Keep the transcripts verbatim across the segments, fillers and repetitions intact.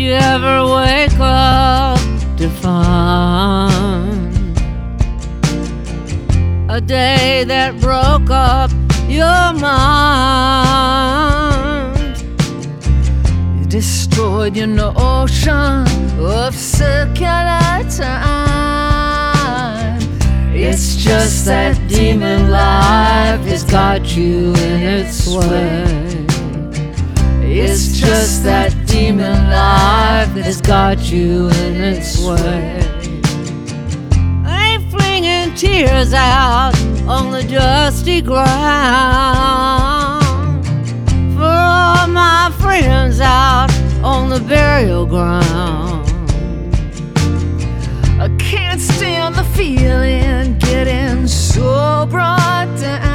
you ever wake up to find a day that broke up your mind? You destroyed your notion of circular time. It's just that demon life has got you in its way. It's just that demon life has got you in its way. Ain't flinging tears out on the dusty ground for all my friends out on the burial ground. I can't stand the feeling getting so brought down.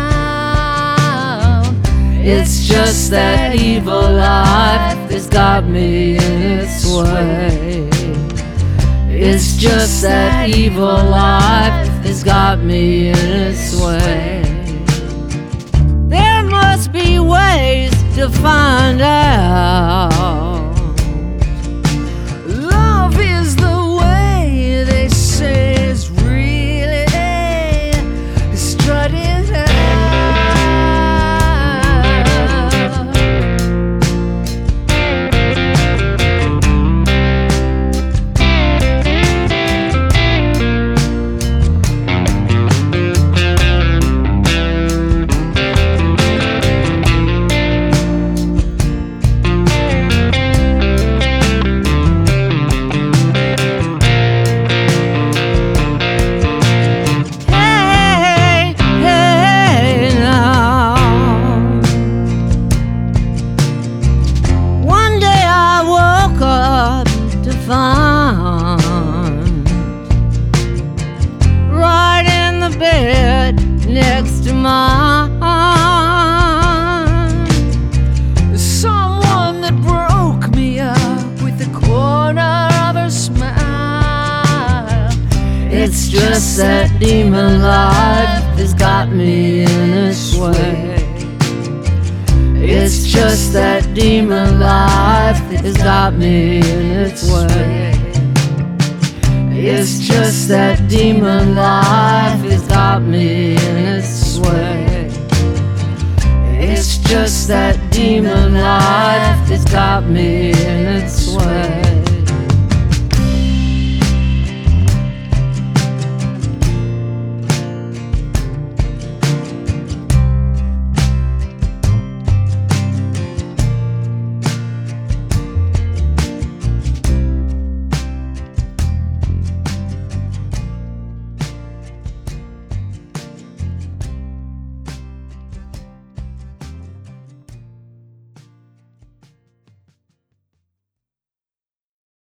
It's just that evil life that's got me in its way. It's just that evil life that's got me in its way. There must be ways to find out. Love is the way they say it's really strutting out. Right in the bed next to mine, someone that broke me up with the corner of her smile. It's just that demon life has got me in its way. It's just that demon life has got me in its way. It's just that demon life has got me in its way. It's just that demon life has got me in its way.